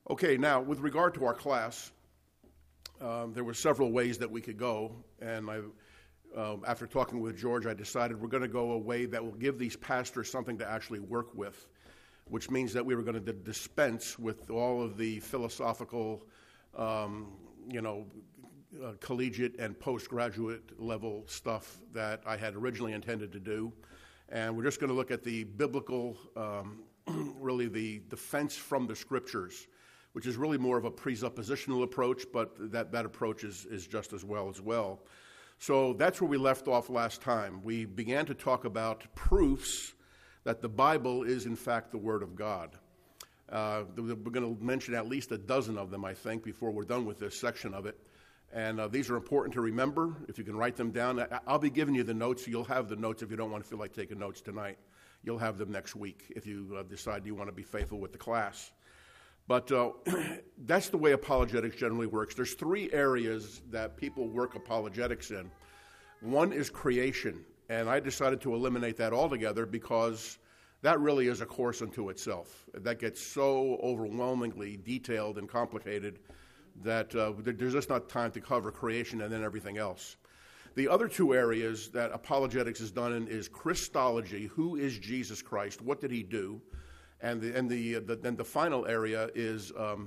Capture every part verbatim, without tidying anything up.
Okay, now with regard to our class, um, there were several ways that we could go, and I, um, after talking with George, I decided we're going to go a way that will give these pastors something to actually work with, which means that we were going to dispense with all of the philosophical, um, you know, uh, collegiate and postgraduate level stuff that I had originally intended to do, and we're just going to look at the biblical, um, really the defense from the scriptures, which is really more of a presuppositional approach, but that, that approach is, is just as well as well. So that's where we left off last time. We began to talk about proofs that the Bible is, in fact, the Word of God. Uh, we're going to mention at least a dozen of them, I think, before we're done with this section of it. And uh, these are important to remember. If you can write them down, I, I'll be giving you the notes. So you'll have the notes if you don't want to feel like taking notes tonight. You'll have them next week if you uh, decide you want to be faithful with the class. But uh, that's the way apologetics generally works. There's three areas that people work apologetics in. One is creation, and I decided to eliminate that altogether because that really is a course unto itself. That gets so overwhelmingly detailed and complicated that uh, there's just not time to cover creation and then everything else. The other two areas that apologetics is done in is Christology. Who is Jesus Christ? What did he do? And the and the, the then the final area is, um,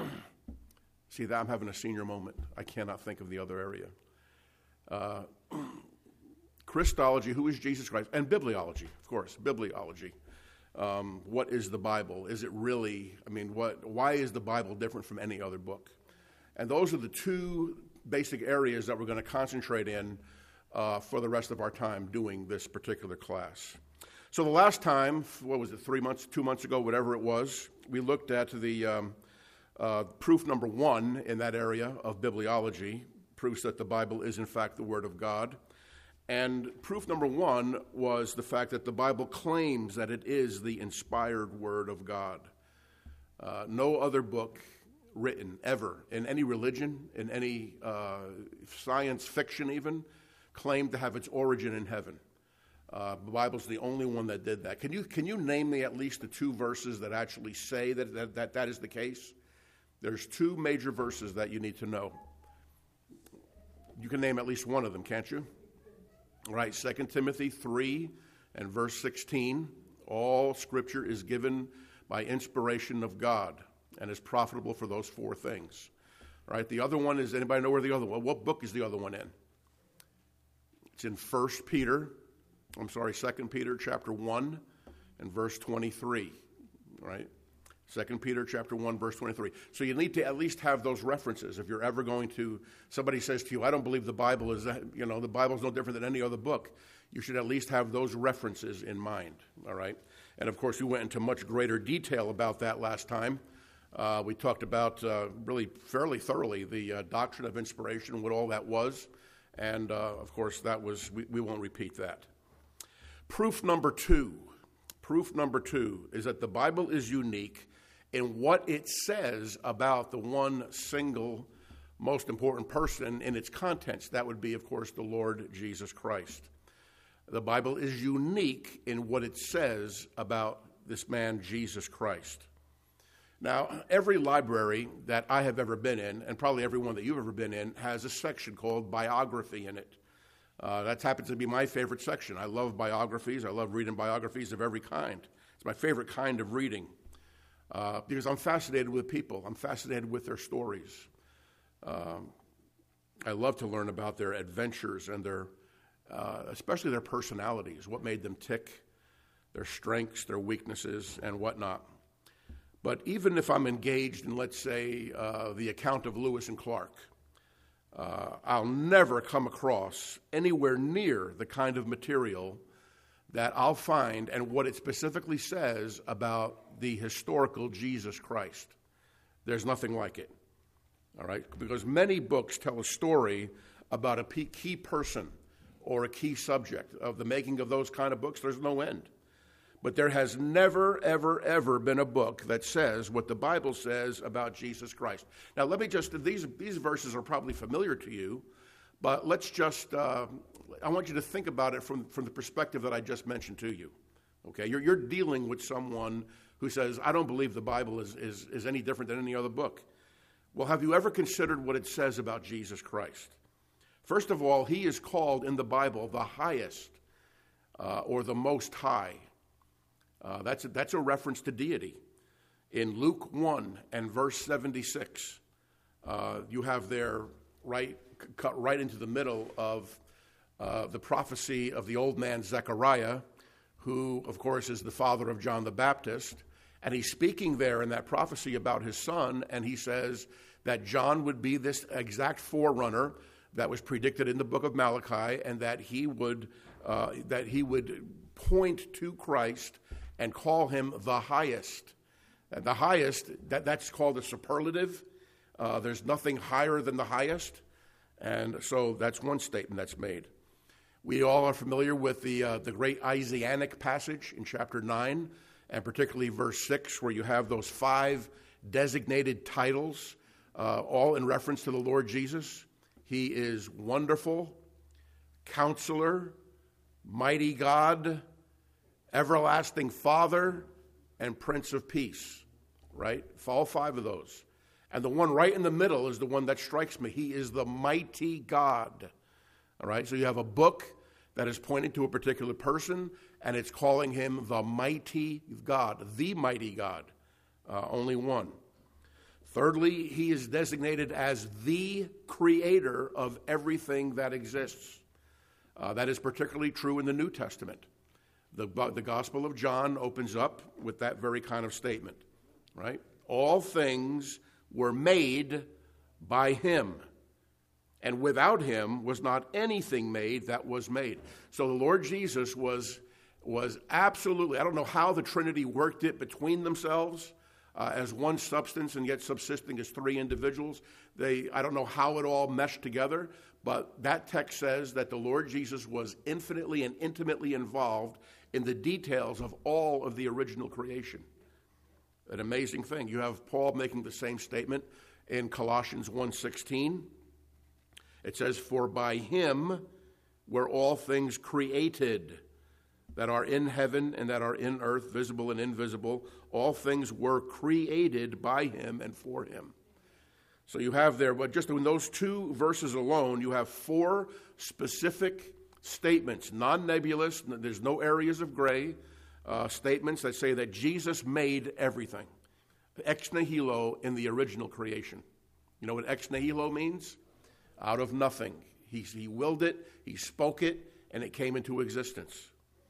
see, that I'm having a senior moment. I cannot think of the other area. Uh, Christology, who is Jesus Christ? And bibliology, of course, bibliology. Um, what is the Bible? Is it really, I mean, what? Why is the Bible different from any other book? And those are the two basic areas that we're going to concentrate in uh, for the rest of our time doing this particular class. So the last time, what was it, three months, two months ago, whatever it was, we looked at the um, uh, proof number one in that area of bibliology, proofs that the Bible is in fact the Word of God. And proof number one was the fact that the Bible claims that it is the inspired Word of God. Uh, no other book written ever in any religion, in any uh, science fiction even, claimed to have its origin in heaven. Uh, the Bible's the only one that did that. Can you can you name me at least the two verses that actually say that that, that that is the case? There's two major verses that you need to know. You can name at least one of them, can't you? All right, Second Timothy three and verse sixteen. All Scripture is given by inspiration of God and is profitable for those four things. All right, the other one is, anybody know where the other one, what book is the other one in? It's in First Peter. I'm sorry, Second Peter chapter one and verse twenty-three, right? Second Peter chapter one, verse twenty-three. So you need to at least have those references. If you're ever going to, somebody says to you, I don't believe the Bible is, that, you know, the Bible's no different than any other book. You should at least have those references in mind, all right? And of course, we went into much greater detail about that last time. Uh, we talked about uh, really fairly thoroughly the uh, doctrine of inspiration, what all that was. And uh, of course, that was, we, we won't repeat that. Proof number two, proof number two is that the Bible is unique in what it says about the one single most important person in its contents. That would be, of course, the Lord Jesus Christ. The Bible is unique in what it says about this man, Jesus Christ. Now, every library that I have ever been in, and probably every one that you've ever been in, has a section called biography in it. Uh, that happens to be my favorite section. I love biographies. I love reading biographies of every kind. It's my favorite kind of reading uh, because I'm fascinated with people. I'm fascinated with their stories. Um, I love to learn about their adventures and their, uh, especially their personalities, what made them tick, their strengths, their weaknesses, and whatnot. But even if I'm engaged in, let's say, uh, the account of Lewis and Clark, Uh, I'll never come across anywhere near the kind of material that I'll find and what it specifically says about the historical Jesus Christ. There's nothing like it, all right? Because many books tell a story about a key person or a key subject. Of the making of those kind of books, there's no end. But there has never, ever, ever been a book that says what the Bible says about Jesus Christ. Now, let me just, these, these verses are probably familiar to you, but let's just, uh, I want you to think about it from, from the perspective that I just mentioned to you. Okay, you're, you're dealing with someone who says, I don't believe the Bible is, is, is any different than any other book. Well, have you ever considered what it says about Jesus Christ? First of all, he is called in the Bible the highest uh, or the most high. Uh, that's, a, that's a reference to deity. In Luke one and verse seventy-six, uh, you have there right cut right into the middle of uh, the prophecy of the old man Zechariah, who, of course, is the father of John the Baptist. And he's speaking there in that prophecy about his son, and he says that John would be this exact forerunner that was predicted in the book of Malachi, and that he would uh, that he would point to Christ and call him the highest. The highest, that, that's called a superlative. Uh, there's nothing higher than the highest. And so that's one statement that's made. We all are familiar with the uh, the great Isaianic passage in chapter nine, and particularly verse six, where you have those five designated titles, uh, all in reference to the Lord Jesus. He is Wonderful, Counselor, Mighty God, Everlasting Father, and Prince of Peace, right? All five of those. And the one right in the middle is the one that strikes me. He is the mighty God, all right? So you have a book that is pointing to a particular person, and it's calling him the mighty God, the mighty God, uh, only one. Thirdly, he is designated as the creator of everything that exists. Uh, that is particularly true in the New Testament. The, the Gospel of John opens up with that very kind of statement, right? All things were made by him, and without him was not anything made that was made. So the Lord Jesus was, was absolutely, I don't know how the Trinity worked it between themselves uh, as one substance and yet subsisting as three individuals. They, I don't know how it all meshed together, but that text says that the Lord Jesus was infinitely and intimately involved in the details of all of the original creation. An amazing thing. You have Paul making the same statement in Colossians one sixteen. It says, for by him were all things created that are in heaven and that are in earth, visible and invisible. All things were created by him and for him. So you have there, but just in those two verses alone, you have four specific statements, non-nebulous, there's no areas of gray, uh, statements that say that Jesus made everything. Ex nihilo in the original creation. You know what ex nihilo means? Out of nothing. He, he willed it, he spoke it, and it came into existence.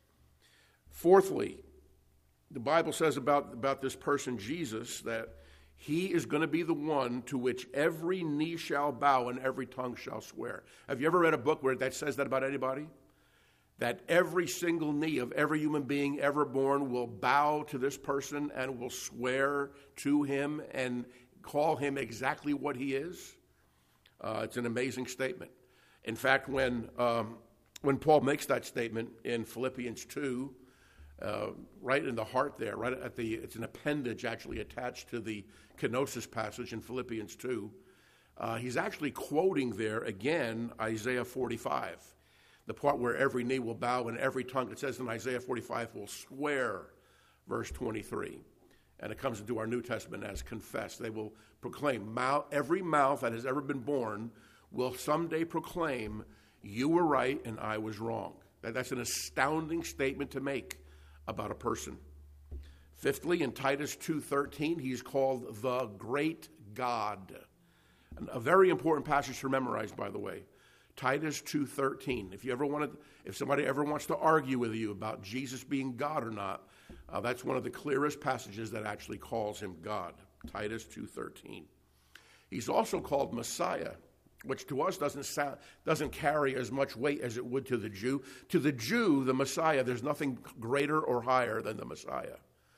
Fourthly, the Bible says about, about this person, Jesus, that he is going to be the one to which every knee shall bow and every tongue shall swear. Have you ever read a book where that says that about anybody? That every single knee of every human being ever born will bow to this person and will swear to him and call him exactly what he is? Uh, it's an amazing statement. In fact, when um, when Paul makes that statement in Philippians two, uh, right in the heart there, right at the, it's an appendage actually attached to the kenosis passage in Philippians two, uh, he's actually quoting there again Isaiah forty-five, the part where every knee will bow and every tongue, it says in Isaiah forty-five, will swear, verse twenty-three. And it comes into our New Testament as confess. They will proclaim, mouth, every mouth that has ever been born will someday proclaim, you were right and I was wrong. That, that's an astounding statement to make about a person. Fifthly, in Titus two thirteen, he's called the great God. A very important passage to memorize, by the way. Titus two thirteen. If you ever wanted, if somebody ever wants to argue with you about Jesus being God or not, uh, that's one of the clearest passages that actually calls him God. Titus two thirteen. He's also called Messiah, which to us doesn't sound, doesn't carry as much weight as it would to the Jew. To the Jew, the Messiah, there's nothing greater or higher than the Messiah.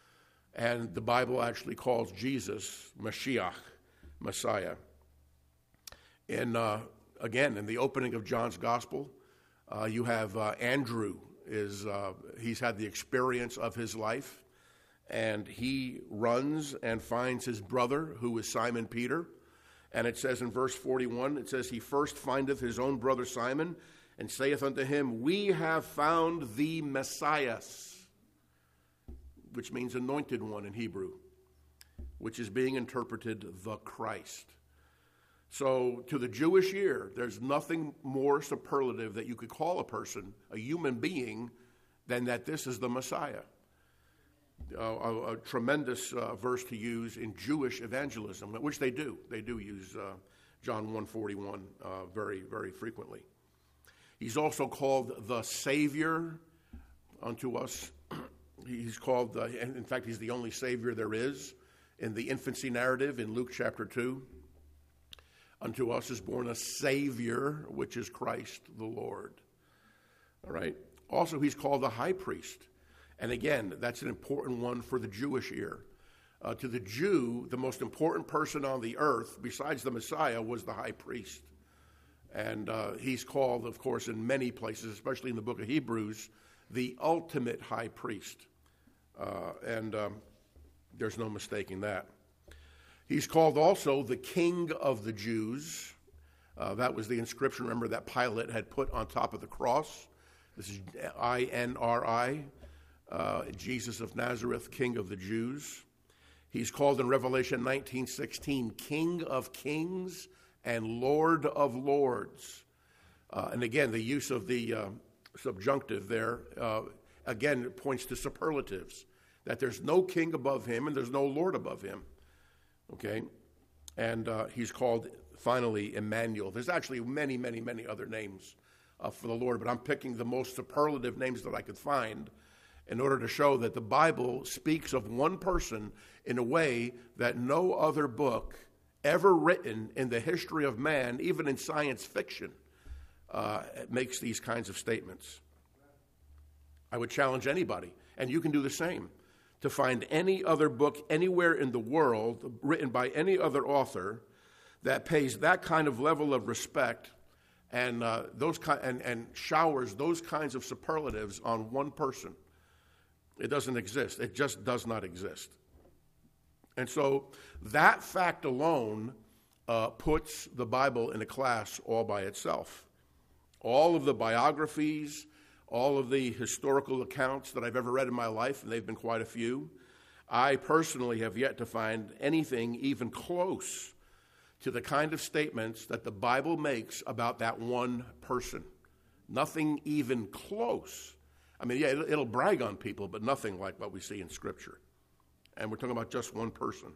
And the Bible actually calls Jesus Mashiach, Messiah. In uh, again, in the opening of John's Gospel, uh, you have uh, Andrew. Is uh, he's had the experience of his life, and he runs and finds his brother, who is Simon Peter. And it says in verse forty-one, it says, he first findeth his own brother Simon, and saith unto him, we have found the Messiah. which means anointed one in Hebrew, which is being interpreted the Christ. So to the Jewish ear, there's nothing more superlative that you could call a person, a human being, than that this is the Messiah. Uh, a, a tremendous uh, verse to use in Jewish evangelism, which they do. They do use uh, John one forty-one uh, very, very frequently. He's also called the Savior unto us. He's called, uh, and in fact, he's the only Savior there is in the infancy narrative in Luke chapter two. Unto us is born a Savior, which is Christ the Lord. All right. Also, he's called the high priest. And again, that's an important one for the Jewish ear. Uh, to the Jew, the most important person on the earth, besides the Messiah, was the high priest. And uh, he's called, of course, in many places, especially in the book of Hebrews, the ultimate high priest. Uh, and um, there's no mistaking that. He's called also the King of the Jews. Uh, that was the inscription, remember, that Pilate had put on top of the cross. This is I N R I, uh, Jesus of Nazareth, King of the Jews. He's called in Revelation nineteen sixteen, King of Kings and Lord of Lords. Uh, and again, the use of the uh, subjunctive there, uh, again, points to superlatives, that there's no king above him and there's no Lord above him. Okay? And uh, he's called, finally, Emmanuel. There's actually many, many, many other names uh, for the Lord, but I'm picking the most superlative names that I could find in order to show that the Bible speaks of one person in a way that no other book ever written in the history of man, even in science fiction, uh, makes these kinds of statements. I would challenge anybody, and you can do the same, to find any other book anywhere in the world written by any other author that pays that kind of level of respect and uh, those ki- and, and showers those kinds of superlatives on one person. It doesn't exist. It just does not exist. And so that fact alone uh, puts the Bible in a class all by itself. All of the biographies, all of the historical accounts that I've ever read in my life, and they've been quite a few, I personally have yet to find anything even close to the kind of statements that the Bible makes about that one person. Nothing even close. I mean, yeah, it'll, it'll brag on people, but nothing like what we see in Scripture. And we're talking about just one person.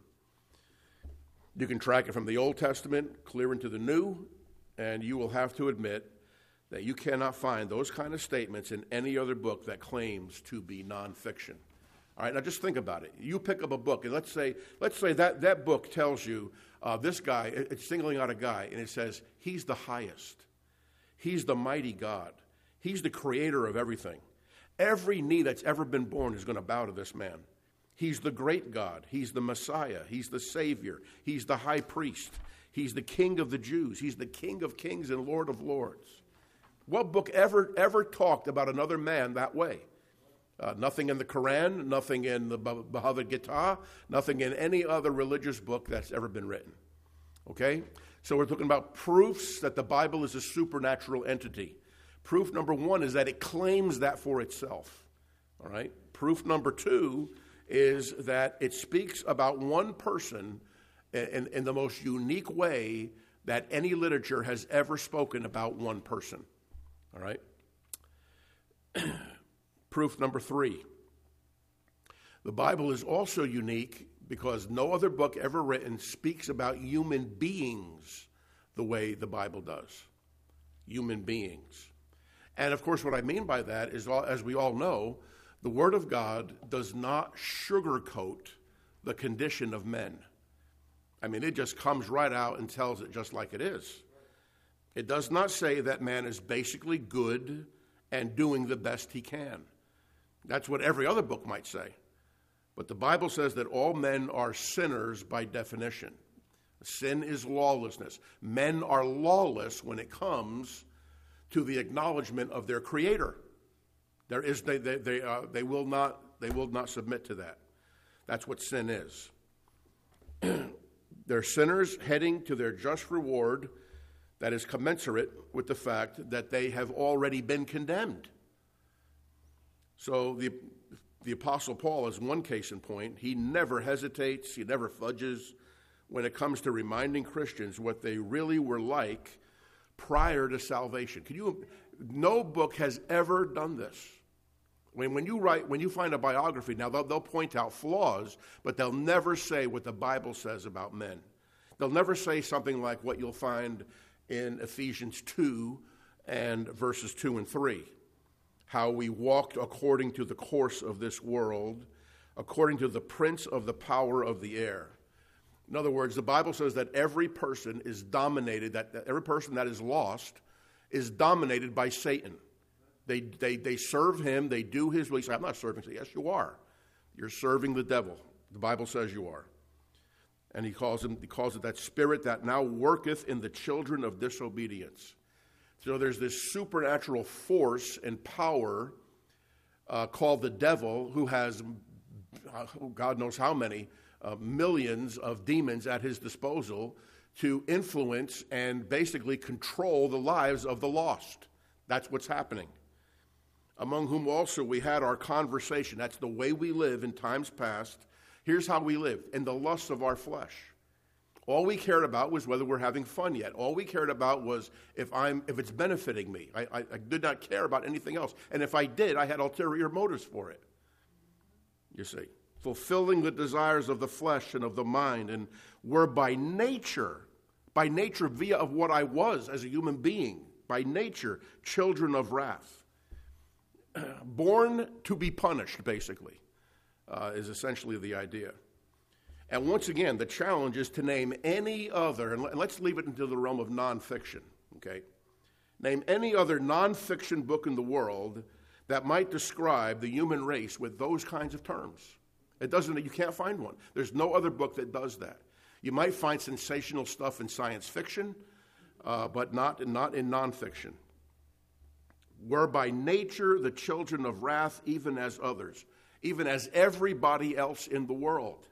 You can track it from the Old Testament clear into the New, and you will have to admit that you cannot find those kind of statements in any other book that claims to be nonfiction. All right, now just think about it. You pick up a book, and let's say let's say that, that book tells you uh, this guy, it's singling out a guy, and it says, he's the highest. He's the mighty God. He's the creator of everything. Every knee that's ever been born is going to bow to this man. He's the great God. He's the Messiah. He's the Savior. He's the high priest. He's the King of the Jews. He's the King of kings and Lord of lords. What book ever ever talked about another man that way? Uh, nothing in the Quran, nothing in the Bhagavad Gita, nothing in any other religious book that's ever been written. Okay? So we're talking about proofs that the Bible is a supernatural entity. Proof number one is that it claims that for itself. All right? Proof number two is that it speaks about one person in, in the most unique way that any literature has ever spoken about one person. All right? Proof number three. The Bible is also unique because no other book ever written speaks about human beings the way the Bible does. Human beings. And of course, what I mean by that is, as we all know, the Word of God does not sugarcoat the condition of men. I mean, it just comes right out and tells it just like it is. It does not say that man is basically good and doing the best he can. That's what every other book might say. But the Bible says that all men are sinners by definition. Sin is lawlessness. Men are lawless when it comes to the acknowledgement of their Creator. There is they they they, uh, they will not they will not submit to that. That's what sin is. They're sinners heading to their just reward that is commensurate with the fact that they have already been condemned. So the The Apostle Paul is one case in point. He never hesitates, he never fudges when it comes to reminding Christians what they really were like prior to salvation. Can you? No book has ever done this. When, when you write, when you find a biography, now they'll, they'll point out flaws, but they'll never say what the Bible says about men. They'll never say something like what you'll find in Ephesians two and verses two and three. How we walked according to the course of this world, according to the prince of the power of the air. In other words, the Bible says that every person is dominated, that, that every person that is lost is dominated by Satan. They, they, they serve him, they do his will. You say, I'm not serving. Say, yes, you are. You're serving the devil. The Bible says you are. And he calls, him, he calls it that spirit that now worketh in the children of disobedience. So there's this supernatural force and power uh, called the devil, who has, uh, God knows how many, uh, millions of demons at his disposal to influence and basically control the lives of the lost. That's what's happening. Among whom also we had our conversation. That's the way we live in times past. Here's how we lived, in the lusts of our flesh. All we cared about was whether we're having fun yet. All we cared about was if I'm if it's benefiting me. I, I, I did not care about anything else. And if I did, I had ulterior motives for it. You see, fulfilling the desires of the flesh and of the mind, and were by nature, by nature via of what I was as a human being, by nature, children of wrath. Born to be punished, basically, uh, is essentially the idea. And once again, the challenge is to name any other, and let's leave it into the realm of nonfiction, okay? Name any other nonfiction book in the world that might describe the human race with those kinds of terms. It doesn't, you can't find one. There's no other book that does that. You might find sensational stuff in science fiction, uh, but not in, not in nonfiction. We're by nature the children of wrath, even as others, even as everybody else in the world.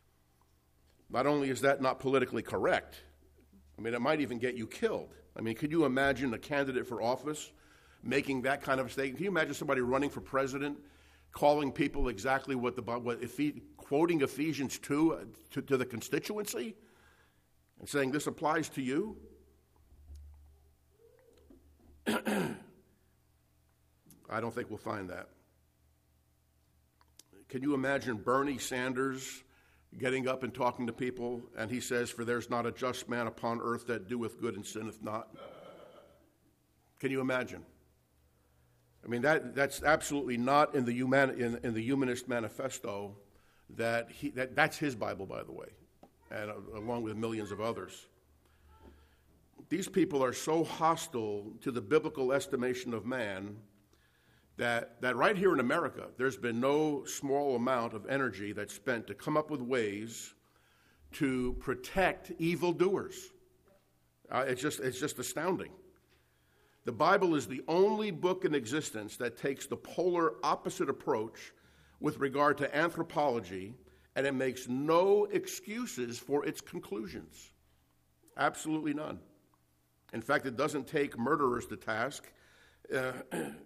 Not only is that not politically correct, I mean, it might even get you killed. I mean, could you imagine a candidate for office making that kind of statement? Can you imagine somebody running for president, calling people exactly what the, what, if he, quoting Ephesians two to, to the constituency and saying this applies to you? I don't think we'll find that. Can you imagine Bernie Sanders getting up and talking to people, and he says, for there's not a just man upon earth that doeth good and sinneth not? Can you imagine? I mean, that that's absolutely not in the human in, in the Humanist Manifesto. That he that that's his Bible, by the way, and uh, along with millions of others. These people are so hostile to the biblical estimation of man that that right here in America, there's been no small amount of energy that's spent to come up with ways to protect evildoers. Uh, it's just it's just astounding. The Bible is the only book in existence that takes the polar opposite approach with regard to anthropology, and it makes no excuses for its conclusions. Absolutely none. In fact, it doesn't take murderers to task. Uh,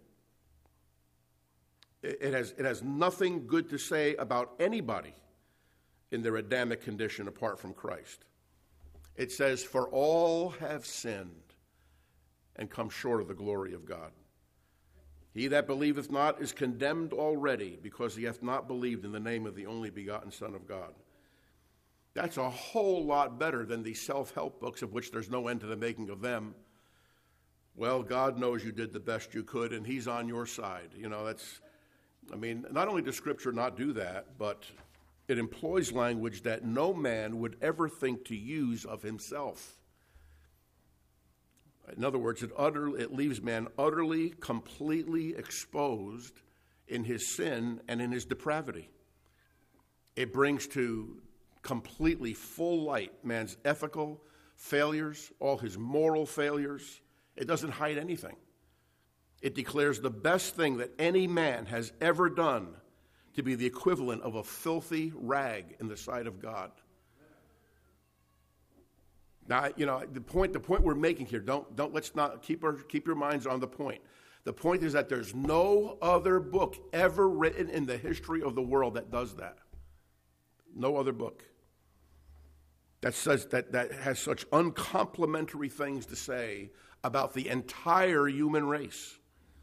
it, has, it has nothing good to say about anybody in their Adamic condition apart from Christ. It says, for all have sinned and come short of the glory of God. He that believeth not is condemned already, because he hath not believed in the name of the only begotten Son of God. That's a whole lot better than the self-help books, of which there's no end to the making of them. Well, God knows you did the best you could, and he's on your side. You know, that's, I mean, not only does Scripture not do that, but it employs language that no man would ever think to use of himself. In other words, it, utterly, it leaves man utterly, completely exposed in his sin and in his depravity. It brings to completely full light man's ethical failures, all his moral failures. It doesn't hide anything. It declares the best thing that any man has ever done to be the equivalent of a filthy rag in the sight of God. Now, you know, the point the point we're making here, don't don't let's not keep our keep your minds on the point. The point is that there's no other book ever written in the history of the world that does that. No other book that says that, that has such uncomplimentary things to say about the entire human race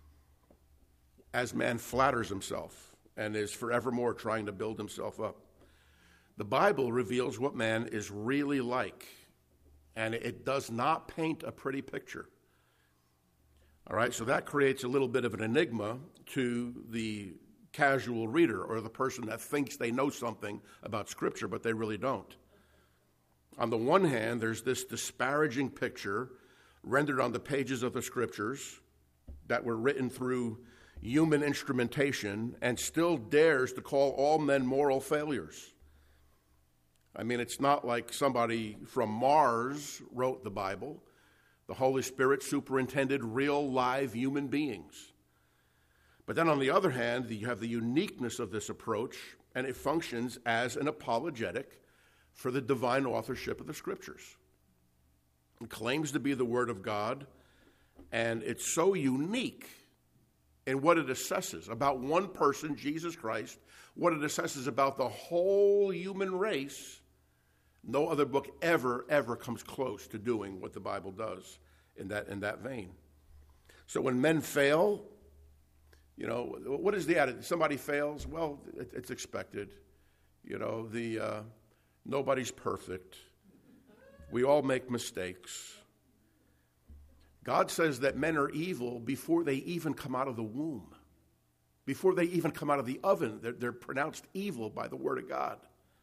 as man flatters himself and is forevermore trying to build himself up. The Bible reveals what man is really like, and it does not paint a pretty picture. All right, so that creates a little bit of an enigma to the casual reader or the person that thinks they know something about Scripture, but they really don't. On the one hand, there's this disparaging picture rendered on the pages of the Scriptures that were written through human instrumentation and still dares to call all men moral failures. I mean, it's not like somebody from Mars wrote the Bible. The Holy Spirit superintended real, live human beings. But then on the other hand, you have the uniqueness of this approach, and it functions as an apologetic for the divine authorship of the Scriptures. It claims to be the Word of God, and it's so unique in what it assesses about one person, Jesus Christ, what it assesses about the whole human race. No other book ever, ever comes close to doing what the Bible does in that, in that vein. So when men fail, you know, what is the attitude? Somebody fails, well, it, it's expected. You know, the uh, nobody's perfect. We all make mistakes. God says that men are evil before they even come out of the womb. Before they even come out of the oven, they're, they're pronounced evil by the Word of God.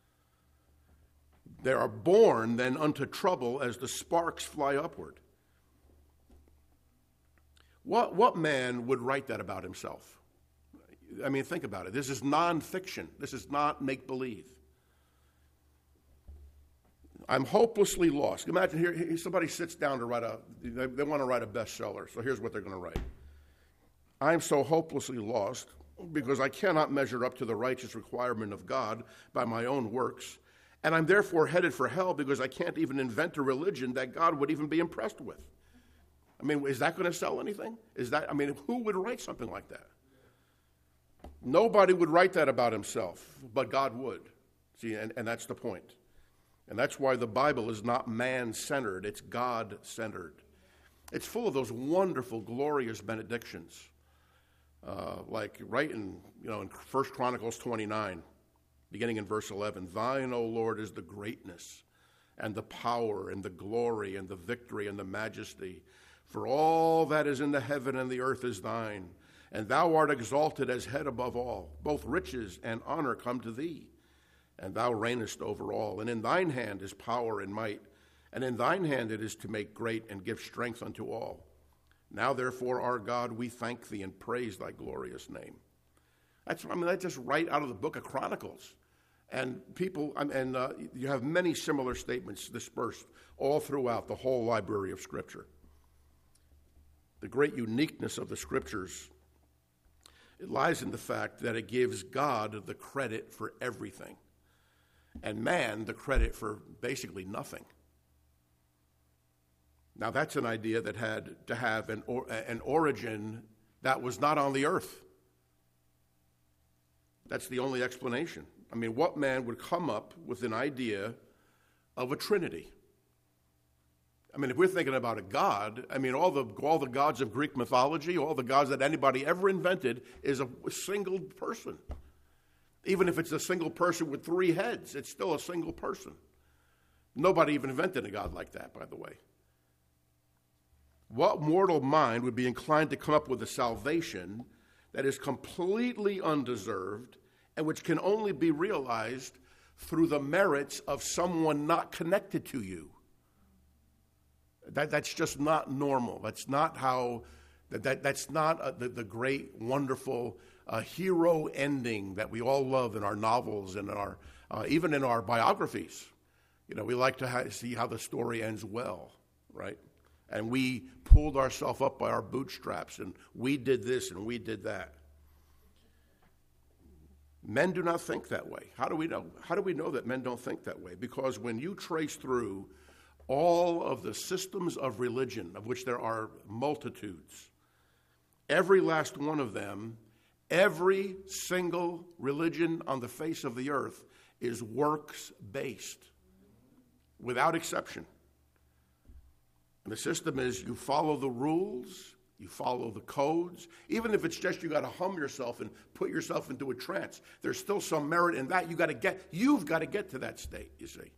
They are born then unto trouble as the sparks fly upward. What, what man would write that about himself? I mean, think about it. This is nonfiction. This is not make-believe. I'm hopelessly lost. Imagine here, here somebody sits down to write a, they, they want to write a bestseller. So here's what they're going to write. I'm so hopelessly lost because I cannot measure up to the righteous requirement of God by my own works. And I'm therefore headed for hell because I can't even invent a religion that God would even be impressed with. I mean, is that going to sell anything? Is that, I mean, who would write something like that? Nobody would write that about himself, but God would. See, and, and that's the point. And that's why the Bible is not man-centered, it's God-centered. It's full of those wonderful, glorious benedictions. Uh, like right in, you know, in First Chronicles twenty-nine, beginning in verse eleven, Thine, O Lord, is the greatness and the power and the glory and the victory and the majesty. For all that is in the heaven and the earth is thine, and thou art exalted as head above all. Both riches and honor come to thee, and thou reignest over all. And in thine hand is power and might, and in thine hand it is to make great and give strength unto all. Now therefore, our God, we thank thee and praise thy glorious name. That's, I mean, that's just right out of the book of Chronicles. And people, and uh, you have many similar statements dispersed all throughout the whole library of Scripture. The great uniqueness of the Scriptures, it lies in the fact that it gives God the credit for everything, and man the credit for basically nothing. Now that's an idea that had to have an, or, an origin that was not on the earth. That's the only explanation. I mean, what man would come up with an idea of a Trinity? I mean, if we're thinking about a God, I mean, all the all the gods of Greek mythology, all the gods that anybody ever invented is a single person. Even if it's a single person with three heads, it's still a single person. Nobody even invented a God like that, by the way. What mortal mind would be inclined to come up with a salvation that is completely undeserved and which can only be realized through the merits of someone not connected to you? That, that's just not normal. That's not how, that, that, that's not a, the, the great, wonderful uh, hero ending that we all love in our novels and in our, uh, even in our biographies. You know, we like to ha- see how the story ends well, right? And we pulled ourselves up by our bootstraps, and we did this and we did that. Men do not think that way. How do we know? How do we know that men don't think that way? Because when you trace through all of the systems of religion, of which there are multitudes, every last one of them, every single religion on the face of the earth is works-based, without exception. And the system is you follow the rules, you follow the codes. Even if it's just you got to hum yourself and put yourself into a trance, there's still some merit in that. You got to get, you've got to get to that state, you see.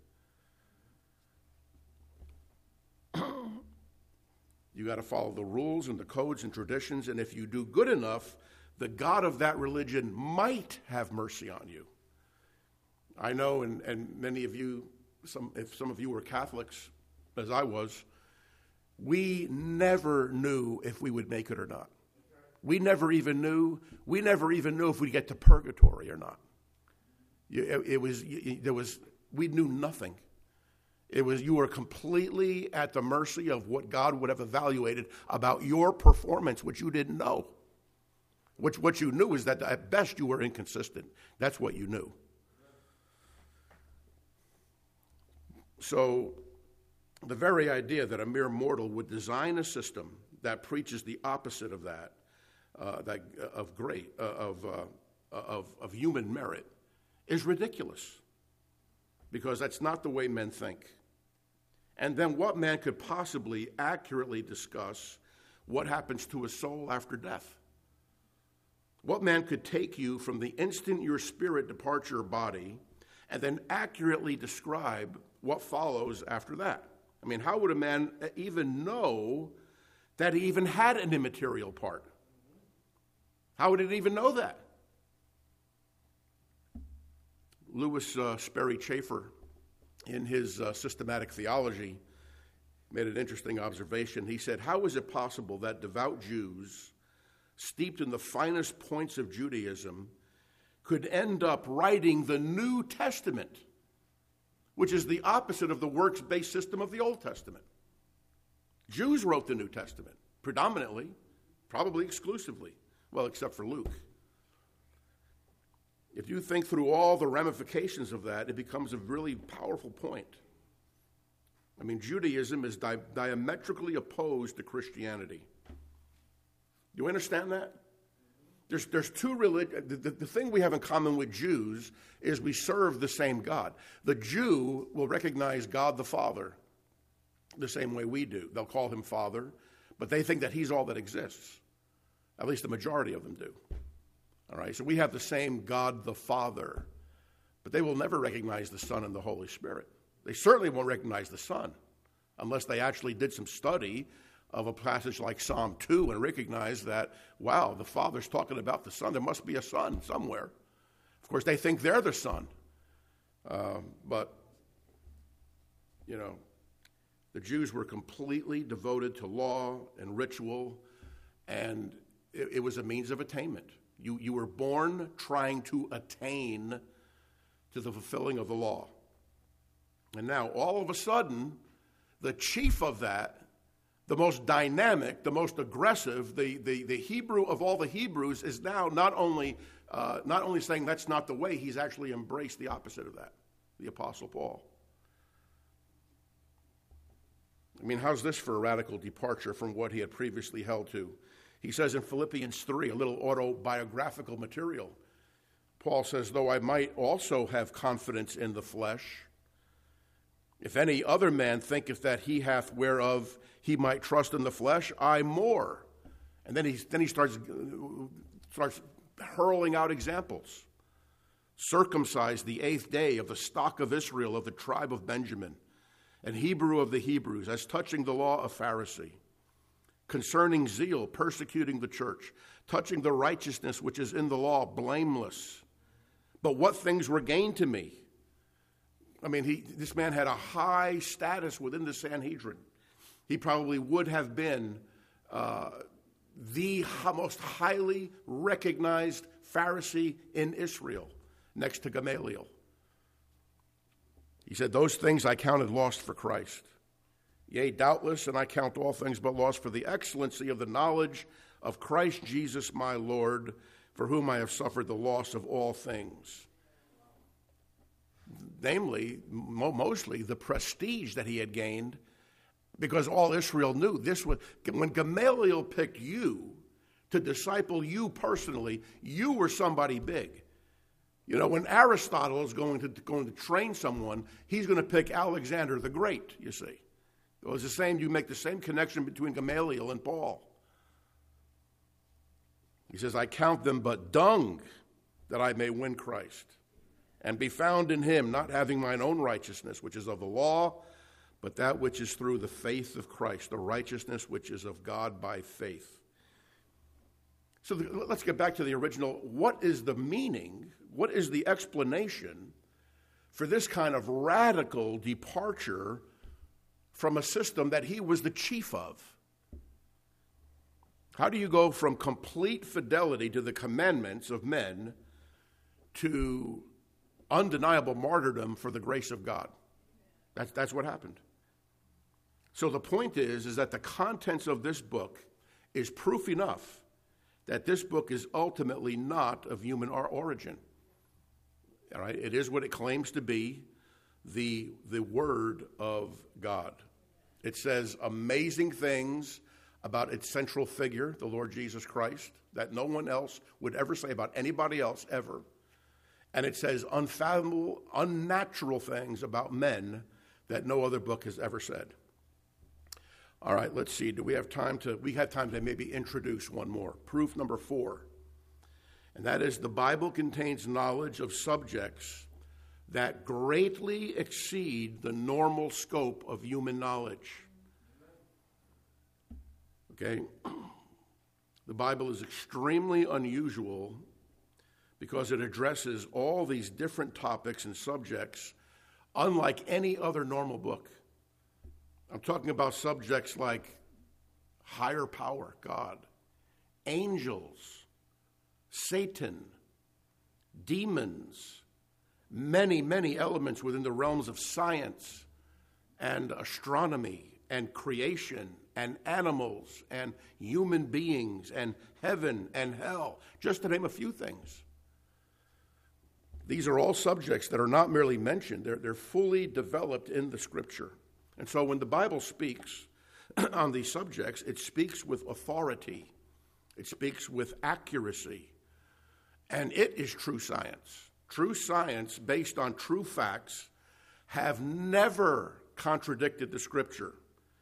You got to follow the rules and the codes and traditions, and if you do good enough, the God of that religion might have mercy on you. I know, and, and many of you, some if some of you were Catholics, as I was, we never knew if we would make it or not. We never even knew. We never even knew if we'd get to purgatory or not. It, it was there was we knew nothing. It was you were completely at the mercy of what God would have evaluated about your performance, which you didn't know. Which what you knew is that at best you were inconsistent. That's what you knew. So the very idea that a mere mortal would design a system that preaches the opposite of that, uh, that of great uh, of, uh, of of human merit, is ridiculous. Because that's not the way men think. And then what man could possibly accurately discuss what happens to a soul after death? What man could take you from the instant your spirit departs your body and then accurately describe what follows after that? I mean, how would a man even know that he even had an immaterial part? How would it even know that? Louis uh, Sperry Chafer, in his uh, systematic theology, made an interesting observation. He said, how is it possible that devout Jews, steeped in the finest points of Judaism, could end up writing the New Testament, which is the opposite of the works-based system of the Old Testament? Jews wrote the New Testament, predominantly, probably exclusively, well, except for Luke. If you think through all the ramifications of that, it becomes a really powerful point. I mean, Judaism is di- diametrically opposed to Christianity. Do you understand that? There's, there's two religions. The, the, the thing we have in common with Jews is we serve the same God. The Jew will recognize God the Father the same way we do. They'll call him Father, but they think that he's all that exists. At least the majority of them do. All right, so we have the same God the Father, but they will never recognize the Son and the Holy Spirit. They certainly won't recognize the Son unless they actually did some study of a passage like Psalm two and recognize that, wow, the Father's talking about the Son. There must be a Son somewhere. Of course, they think they're the Son. Uh, but, you know, the Jews were completely devoted to law and ritual, and it, it was a means of attainment. You, you were born trying to attain to the fulfilling of the law. And now, all of a sudden, the chief of that, the most dynamic, the most aggressive, the, the, the Hebrew of all the Hebrews is now not only, uh, not only saying that's not the way, he's actually embraced the opposite of that, the Apostle Paul. I mean, how's this for a radical departure from what he had previously held to? He says in Philippians three, a little autobiographical material, Paul says, though I might also have confidence in the flesh, if any other man thinketh that he hath whereof he might trust in the flesh, I more. And then he, then he starts, starts hurling out examples. Circumcised the eighth day of the stock of Israel, of the tribe of Benjamin, and Hebrew of the Hebrews, as touching the law, a Pharisee. Concerning zeal, persecuting the church, touching the righteousness which is in the law, blameless. But what things were gained to me? I mean, he, this man had a high status within the Sanhedrin. He probably would have been uh, the most highly recognized Pharisee in Israel, next to Gamaliel. He said, those things I counted lost for Christ. Yea, doubtless, and I count all things but lost for the excellency of the knowledge of Christ Jesus my Lord, for whom I have suffered the loss of all things. Namely, mostly the prestige that he had gained, because all Israel knew this was, when Gamaliel picked you to disciple you personally. You were somebody big. You know, when Aristotle is going to, going to train someone, he's going to pick Alexander the Great, you see. It was the same, you make the same connection between Gamaliel and Paul. He says, I count them but dung that I may win Christ and be found in him, not having mine own righteousness, which is of the law, but that which is through the faith of Christ, the righteousness which is of God by faith. So the, let's get back to the original. What is the meaning, what is the explanation for this kind of radical departure from a system that he was the chief of? How do you go from complete fidelity to the commandments of men to undeniable martyrdom for the grace of God? That's, that's what happened. So the point is, is that the contents of this book is proof enough that this book is ultimately not of human origin. All right? It is what it claims to be, the, the Word of God. It says amazing things about its central figure, the Lord Jesus Christ, that no one else would ever say about anybody else ever. And it says unfathomable, unnatural things about men that no other book has ever said. All right, let's see. Do we have time to, we have time to maybe introduce one more. Proof number four. And that is the Bible contains knowledge of subjects that greatly exceed the normal scope of human knowledge. Okay? The Bible is extremely unusual because it addresses all these different topics and subjects unlike any other normal book. I'm talking about subjects like higher power, God, angels, Satan, demons, many, many elements within the realms of science and astronomy and creation and animals and human beings and heaven and hell, just to name a few things. These are all subjects that are not merely mentioned. They're, they're fully developed in the Scripture. And so when the Bible speaks on these subjects, it speaks with authority. It speaks with accuracy. And it is true science. True science, based on true facts, have never contradicted the Scripture.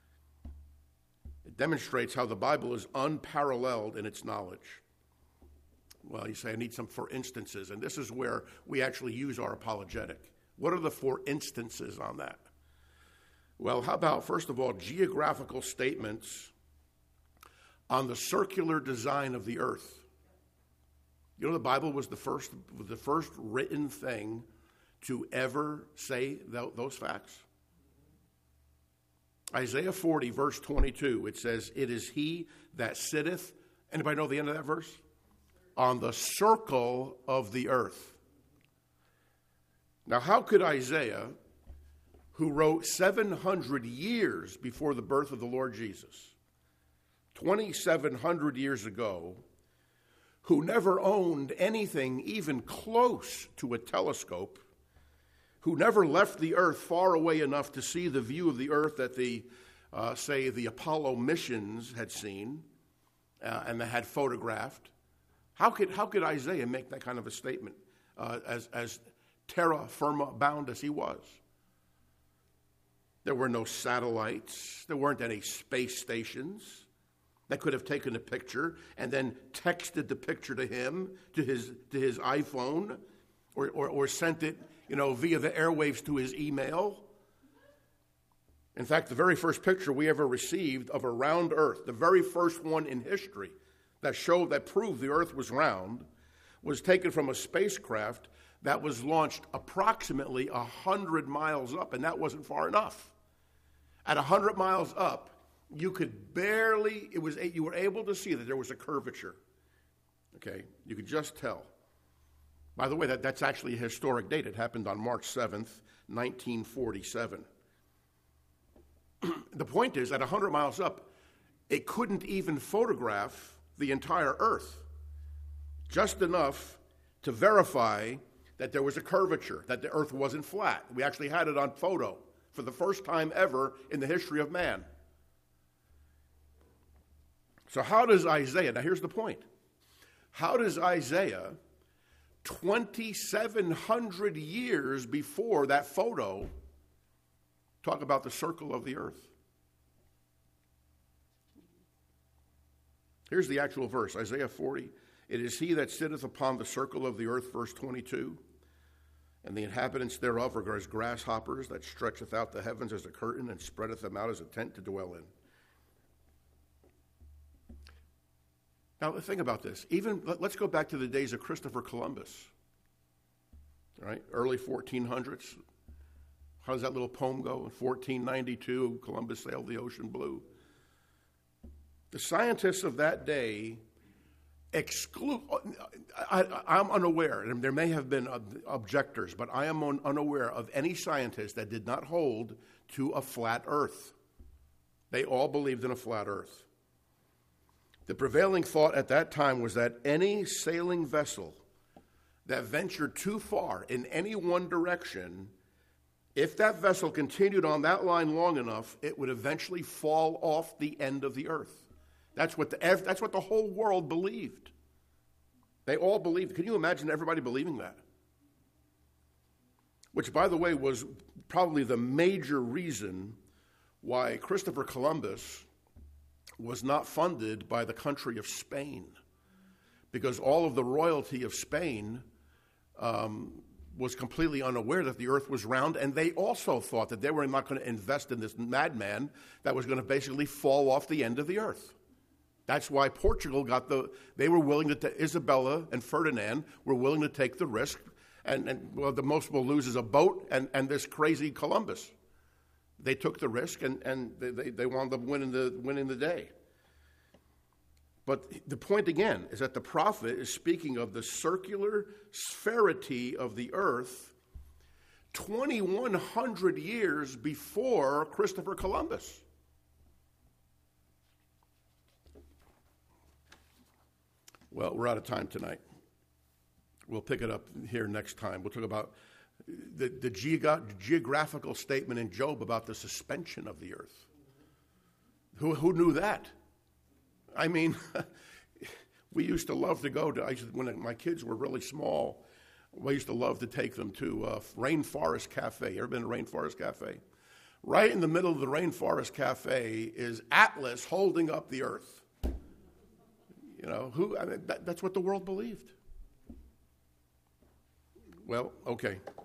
It demonstrates how the Bible is unparalleled in its knowledge. Well, you say, I need some for instances, and this is where we actually use our apologetic. What are the for instances on that? Well, how about, first of all, geographical statements on the circular design of the earth? You know, the Bible was the first, the first written thing to ever say th- those facts. Isaiah forty, verse twenty-two, it says, it is he that sitteth, anybody know the end of that verse? On the circle of the earth. Now, how could Isaiah, who wrote seven hundred years before the birth of the Lord Jesus, twenty-seven hundred years ago, who never owned anything even close to a telescope, who never left the earth far away enough to see the view of the earth that the, uh, say, the Apollo missions had seen uh, and they had photographed, how could, how could Isaiah make that kind of a statement uh, as, as terra firma bound as he was? There were no satellites. There weren't any space stations that could have taken a picture and then texted the picture to him, to his to his iPhone, or, or, or sent it, you know, via the airwaves to his email. In fact, the very first picture we ever received of a round earth, the very first one in history that showed, that proved the earth was round, was taken from a spacecraft that was launched approximately one hundred miles up, and that wasn't far enough. At one hundred miles up, you could barely, it was, you were able to see that there was a curvature. Okay, you could just tell. By the way, that, that's actually a historic date. It happened on March seventh, nineteen forty-seven. The point is, at one hundred miles up, it couldn't even photograph the entire earth. Just enough to verify that there was a curvature, that the earth wasn't flat. We actually had it on photo for the first time ever in the history of man. So how does Isaiah, now here's the point, how does Isaiah, twenty-seven hundred years before that photo, talk about the circle of the earth? Here's the actual verse, Isaiah forty. It is he that sitteth upon the circle of the earth, verse twenty-two. And the inhabitants thereof are as grasshoppers, that stretcheth out the heavens as a curtain, and spreadeth them out as a tent to dwell in. Now, think about this. Even let's go back to the days of Christopher Columbus, right? Early fourteen hundreds. How does that little poem go? In fourteen ninety-two, Columbus sailed the ocean blue. The scientists of that day exclude, I, I'm unaware, and there may have been objectors, but I am unaware of any scientist that did not hold to a flat earth. They all believed in a flat earth. The prevailing thought at that time was that any sailing vessel that ventured too far in any one direction, if that vessel continued on that line long enough, it would eventually fall off the end of the earth. That's what the, that's what the whole world believed. They all believed. Can you imagine everybody believing that? Which, by the way, was probably the major reason why Christopher Columbus was not funded by the country of Spain, because all of the royalty of Spain um, was completely unaware that the earth was round, and they also thought that they were not going to invest in this madman that was going to basically fall off the end of the earth. That's why Portugal got the, they were willing to, t- Isabella and Ferdinand were willing to take the risk, and, and well, the most we'll lose is a boat and, and this crazy Columbus. They took the risk, and, and they, they, they wound up winning the, winning the day. But the point, again, is that the prophet is speaking of the circular sphericity of the earth twenty-one hundred years before Christopher Columbus. Well, we're out of time tonight. We'll pick it up here next time. We'll talk about the, the geog- geographical statement in Job about the suspension of the earth. Who, who knew that? I mean, we used to love to go to, I used to, when my kids were really small, we used to love to take them to uh, Rainforest Cafe. You ever been to Rainforest Cafe? Right in the middle of the Rainforest Cafe is Atlas holding up the earth. You know, who? I mean, that, that's what the world believed. Well, okay.